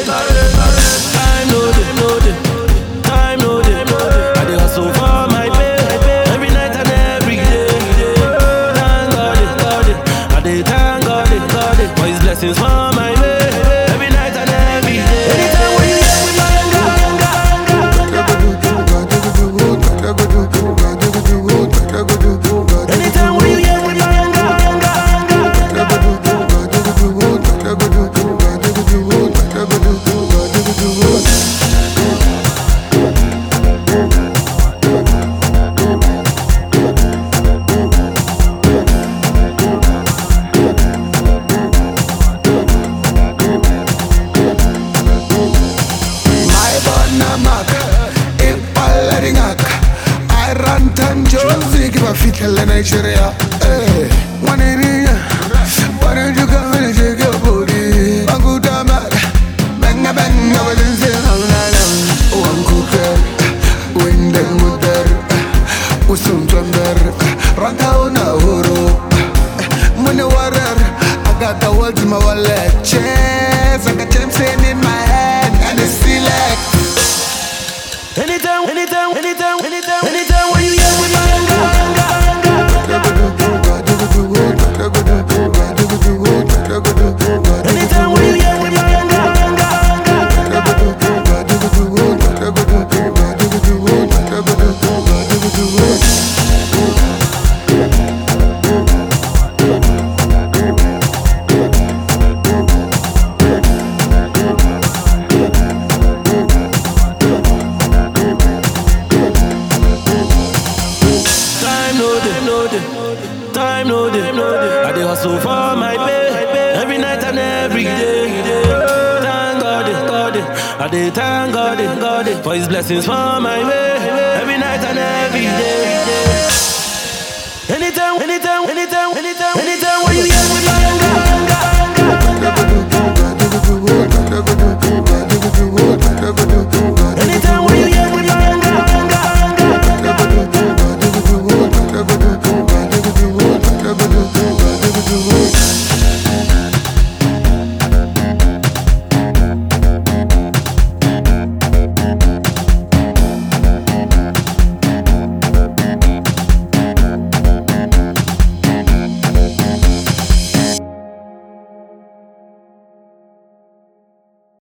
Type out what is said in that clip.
Time no day, no day. Time no day, no day. I dey hustle for my pay, every night and every day. Thank God, God, I dey thank God, God, for His blessings for my way, every night and every day. Anytime when you hear me, anytime when you hear me, Nigeria, hey, one in here. Why don't you come and shake your booty? One good time, bang a bang, I was in say, one cooker, wind and water, usum thunder, ranta una horo, money water. I got the world in my wallet, chairs, I got gems in my hand, and it's select. Anytime, anytime, anytime, anytime, anytime when you hear me, anytime when you hear me, time no day, no day. I dey hustle for my pay, every night and every day. Thank God, God, I dey thank God, God, for His blessings for my way, every night and every day. Anytime, anytime, anytime, anytime, anytime.